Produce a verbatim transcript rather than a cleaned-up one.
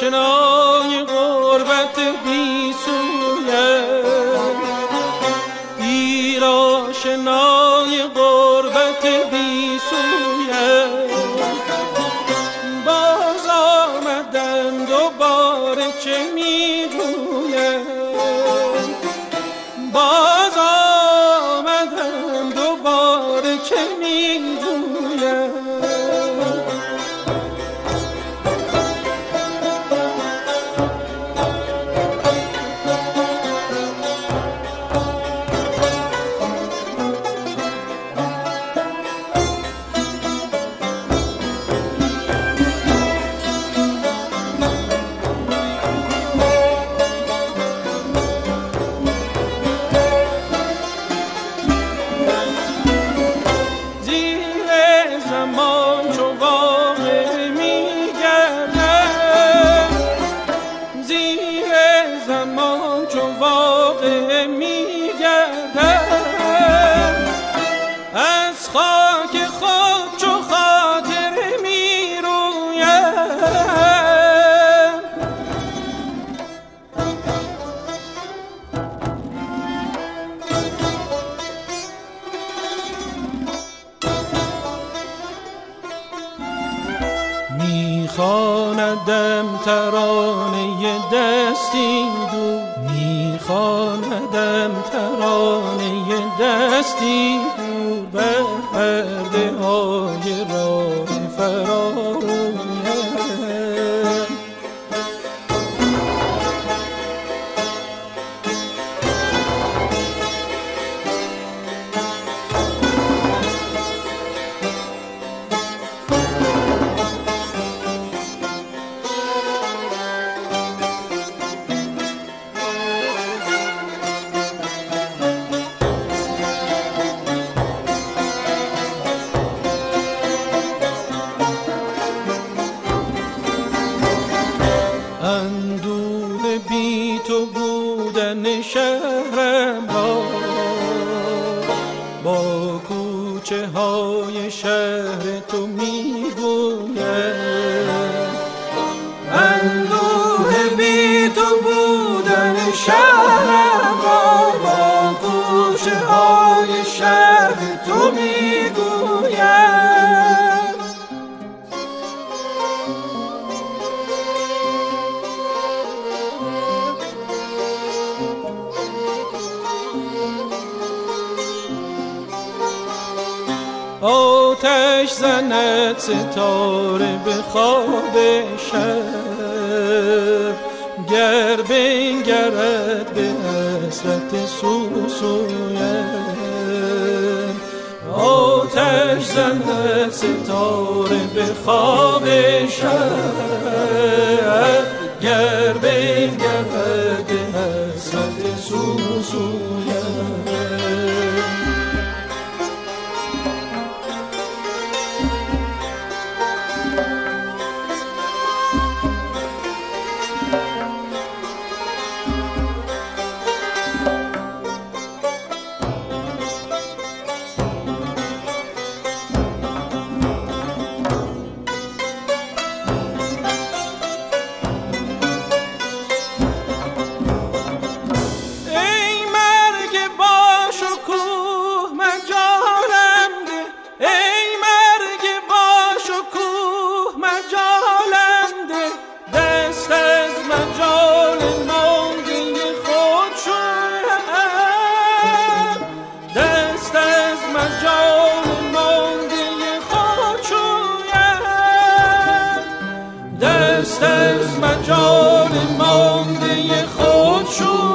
آشنای غربت بی سویم، دیر آشنای غربت بی سویم. باز آمدن دوباره چه میگویم، باز آمدن دوباره چه میگویم. میخواندم ترانه دستی دور، میخواندم ترانه دستی دور، بر پرده های راه فرارویم. اندوه بی تو بودن شهرم را، با کوچه های شهر تو میگویم. اندوه بی تو بودن شهرم را، با کوچه های شهر تو میگویم. آتش زند ستاره به خواب شب، گر بنگرد به حسرت سوسویم. آتش زند ستاره به خواب شب، گر بنگرد به حسرت سوسویم. دست از مجال مانده خود شو